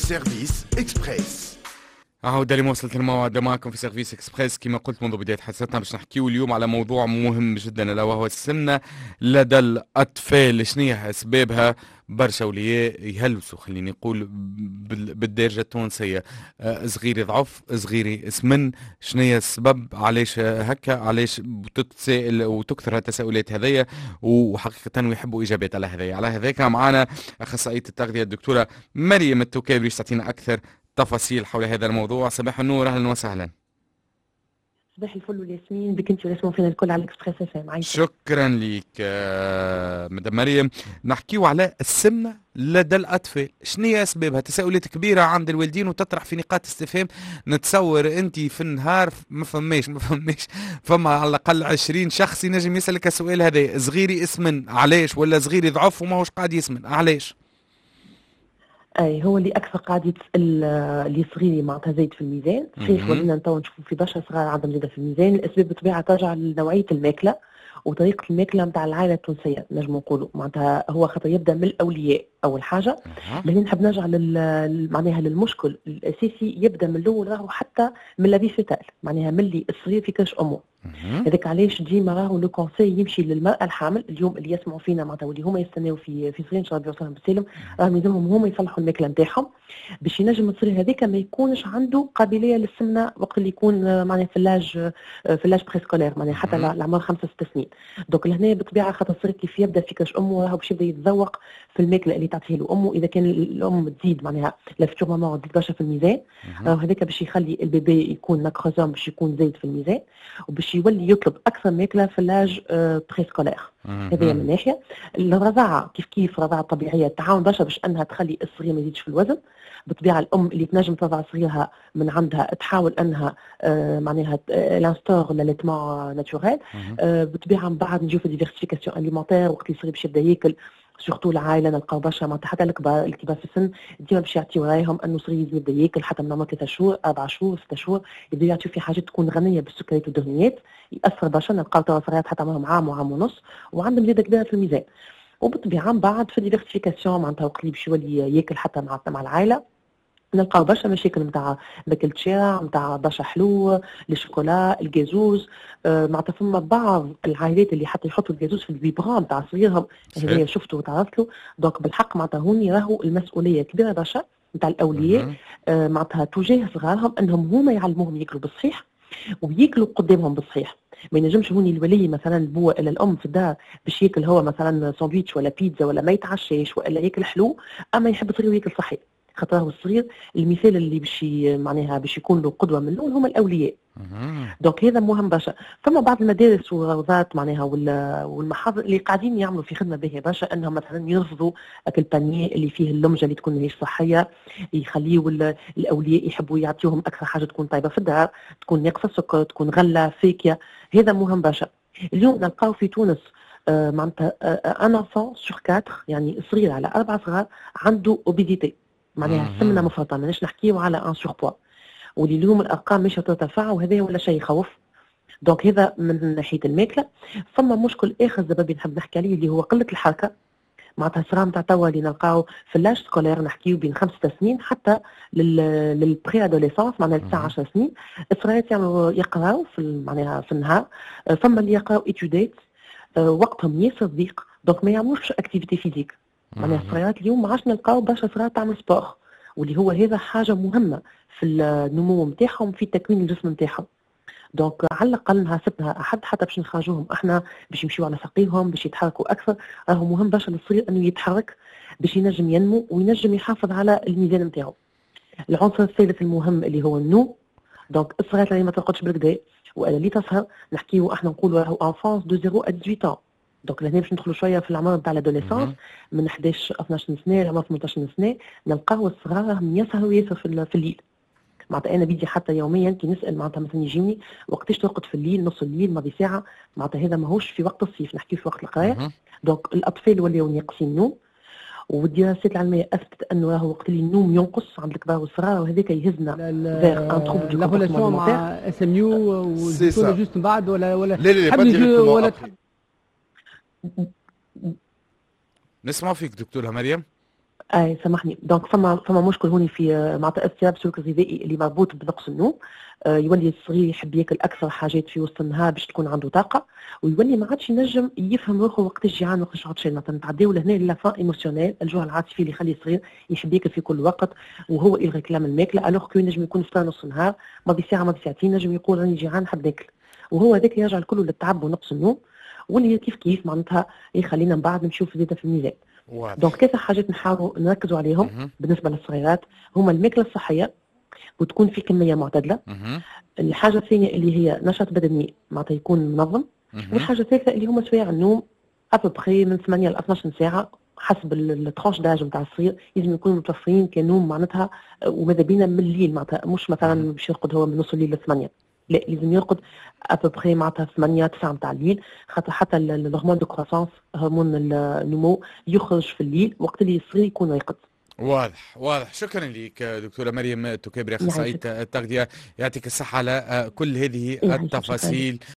سيرفيس اكسبريس. عودة لمواصلة الموعد معكم في سيرفيس اكسبريس. كما قلت منذ بداية حديثنا باش نحكيو اليوم على موضوع مهم جدا، الا وهو السمنة لدى الأطفال. شنو هي أسبابها؟ برشا أولياء يهلوسوا، خليني نقول بالدارجة التونسية، صغيري ضعف، صغيري سمن. شنو هي السبب؟ علاش هكا؟ علاش تتسائل وتكثر التساؤلات هذيا؟ وحقيقة ويحبوا إجابات على هذيا. على هذاك معنا أخصائية التغذية الدكتورة مريم التوكابري باش تعطينا أكثر تفاصيل حول هذا الموضوع. صباح النور، اهلا وسهلا. صباح الفل والياسمين بك انت ونسمعوا فينا الكل على الاكسبريس اف ام. شكرا لك مدام مريم. نحكيو على السمنه لدى الاطفال، شنو هي اسبابها؟ تساؤلات كبيره عند الوالدين وتطرح في نقاط استفهام. نتصور انت في النهار ما فماش فما على الاقل 20 شخص ينجم يسالك السؤال هذا: صغيري اسمن علاش؟ ولا صغيري ضعف وما هوش قاعد يسمن علاش؟ اي هو اللي اكثر قاعد يتسال اللي صغيري معناتها زايد في الميزان. صحيح ولينا تو نشوفوا في برشا صغار عندهم زايده في الميزان. الاسباب بطبيعه ترجع لنوعيه الماكله وطريقه الماكله نتاع العائله التونسيه، نجم نقولوا معناتها هو خاطر يبدا من الاولياء اول حاجه. لكن نحب نرجع معناها للمشكل الاساسي، يبدا من الاول راهو حتى من لافي فيتال، معناها ملي الصغير في كرش امه. هذاك علاش ديما راهو لو كونساي يمشي للمراه الحامل اليوم اللي يسمعوا فينا معناتها واللي هما يستناو في صغير ان شاء الله يوصلهم بالسلم، راهم يلزمهم هما يصلحوا الماكله نتاعهم باش ينجم الصغير هذاك ما يكونش عنده قابليه للسمنه وقت اللي يكون معناها في اللاج بريسكولير، معناها حتى لعمر 5-6 سنين. دونك لهنا بالطبيعه خاطر الصغير كيف يبدا في كرش امه راهو باش يبدا يتذوق في الماكله اللي تعطيه له امه. اذا كان الام تزيد معناها لا فيتور ماما تزيد برشا في الميزان، راهو هذاك باش يخلي البيبي يكون نكروزوم باش يكون زايد في الميزان وباش يولي يطلب اكثر ماكله في اللاج بريسكولير. هذه من ناحيه. الرضاعه كيف الرضاعه الطبيعيه تعاون برشا باش انها تخلي الصغير ما يزيدش في الوزن. بالطبيعه الام اللي تنجم ترضع صغيرها من عندها تحاول انها معناها لانستور لاليتمون ناتوريل. بالطبيعه من بعد نجيو في ديفيرسيفيكاسيون اليمونتير وقت الصغير باش يبدا ياكل. سورتو العائله نلقاو برشا معناتها حتى الكبار في السن ديما باش يعطيو رايهم انه صغير يبدا ياكل حتى من عمر 3 شهور 4 شهور 6 شهور، يبدا يعطيو في حاجات تكون غنيه بالسكريات والدهنيات. ياثر برشا، نلقاو توا صغيرات حتى معهم عام وعام ونص وعندهم زياده كبيره في الميزان. وبالطبيعه من بعد في ديفيرسيفيكاسيون معناتها وقت اللي باش يولي ياكل حتى مع العائله نلقاو برشا مشاكل نتاع ماكلة الشارع، نتاع برشا حلو، الشوكولا، الجازوز. معناتها فما بعض العائلات اللي حتى يحطوا الجازوز في البيبرام نتاع صغيرهم، هذايا شفته وتعرضت له. دونك بالحق معناتها هوني راهو المسؤوليه كبيره برشا نتاع الاولياء معناتها تجاه صغارهم انهم هما يعلموهم ياكلوا بالصحيح وياكلوا قدامهم بالصحيح. ما ينجمش هوني الولي مثلا البوه الا الام في الدار باش ياكل هو مثلا ساندويتش ولا بيتزا ولا ما يتعشاش والا ياكل حلو اما يحب صغيره ياكل صحي. خاطر هو الصغير المثال اللي باش معناها باش يكون له قدوه من الاول هما الاولياء. دونك هذا مهم برشا. فما بعض المدارس والروضات معناها والمحاضر اللي قاعدين يعملوا في خدمه باهيه برشا انهم مثلا يرفضوا اكل بانيه اللي فيه اللمجه اللي تكون ماهيش صحيه، يخليوا الاولياء يحبوا يعطيوهم اكثر حاجه تكون طيبه في الدار، تكون ناقصه سكر، تكون غله فاكهه. هذا مهم برشا. اليوم نلقاو في تونس معناتها ان انفون سور 4 يعني صغير على 4 صغار عنده اوبيديتي، معناها السمنه مفرطه. ماناش نحكيو على ان سور بوا واللي اليوم الارقام مش ترتفع وهذا ولا شيء يخوف. دونك هذا من ناحيه الماكله. فما مشكل اخر زبابي نحب نحكي عليه اللي هو قله الحركه. معناتها الصغار نتاع توا اللي نلقاو في اللاج سكولير نحكيو بين 5 سنين حتى للبري ادوليسونس معناها 19 سنين. الصغيرات يعملوا يقراو معناها في النهار. فما اللي يقراو ايتوديت وقتهم ياسر ضيق، دونك ما يعملوش اكتيفيتي فيزيك. معناها الصغيرات اليوم ما عادش نلقاو برشا صغار تعمل سبور، واللي هو هذا حاجه مهمه في النمو نتاعهم في تكوين الجسم نتاعهم. دونك على الاقل نهار سبت نهار احد حتى باش نخرجوهم احنا باش يمشيو على ساقيهم باش يتحركوا اكثر. راهو مهم برشا للصغير انه يتحرك باش ينجم ينمو وينجم يحافظ على الميزان نتاعو. العنصر الثالث المهم اللي هو النوم. دونك الصغيرات اللي ما ترقدش بالكدا والا اللي تسهر نحكيو احنا نقولوا راهو انفونس دو 0 à 18 ans. دونك لهنا باش ندخلوا شويه في العمر نتاع الادوليسونس من 11 12 سنه لعمر 18 سنه. نلقاو الصغار راهم يسهروا ياسر في الليل. معناتها انا بيجي حتى يوميا كي نسال معناتها مثلا يجيني وقتاش ترقد في الليل، نص الليل ماضي ساعه. معناتها هذا ماهوش في وقت الصيف، نحكي في وقت القرايه. دونك الاطفال ولاو ناقصين النوم، والدراسات العلميه اثبتت انه راهو وقت اللي النوم ينقص عند الكبار والصغار وهذاك يهزنا فيغ ان تروبل دو كومبورتمون مع اس ام يو والدكتور جوست من بعد ولا لا ولا نسمع فيك دكتورة مريم. اي سامحني، دونك فما مشكل هوني في معناتها اضطراب السلوك الغذائي اللي مربوط بنقص النوم. يولي الصغير يحب ياكل اكثر حاجات في وسط النهار باش تكون عنده طاقه، ويولي ما عادش ينجم يفهم روحه وقتاش جيعان وقتاش عطشان. مثلا نتعداو لهنا لافان ايموسيونيل، الجوع العاطفي اللي يخلي الصغير يحب ياكل في كل وقت وهو يلغي كلام الماكله، الوغ كو ينجم يكون فطار نص النهار ماضي ساعه ماضي ساعتين ينجم يقول راني جيعان نحب ناكل، وهو هذاك يرجع الكل للتعب ونقص النوم، واللي كيف معناتها يخلينا من بعد نشوف زياده في الميزان. دونك ثلاثة حاجات نحاولوا نركزوا عليهم بالنسبة للصغيرات، هما الماكلة الصحية وتكون في كمية معتدلة. الحاجة الثانية اللي هي نشاط بدني معناتها يكون منظم. والحاجة الثالثة اللي هما سوايع النوم أبوبخي من 8 ل 12 ساعة حسب الترانش داج نتاع الصغير، لازم يكونوا متوفرين كنوم معناتها، وماذا بينا من الليل معناتها مش مثلا باش يرقد هو من نص الليل ل 8، لا لازم يرقد ابوبخي معناتها 8 9 نتاع الليل، خاطر حتى الهرمون دو كروسانس هرمون النمو يخرج في الليل وقت اللي الصغير يكون راقد. واضح. شكرا لك دكتورة مريم التكابري، أخصائية التغذية، يعطيك الصحة على كل هذه التفاصيل.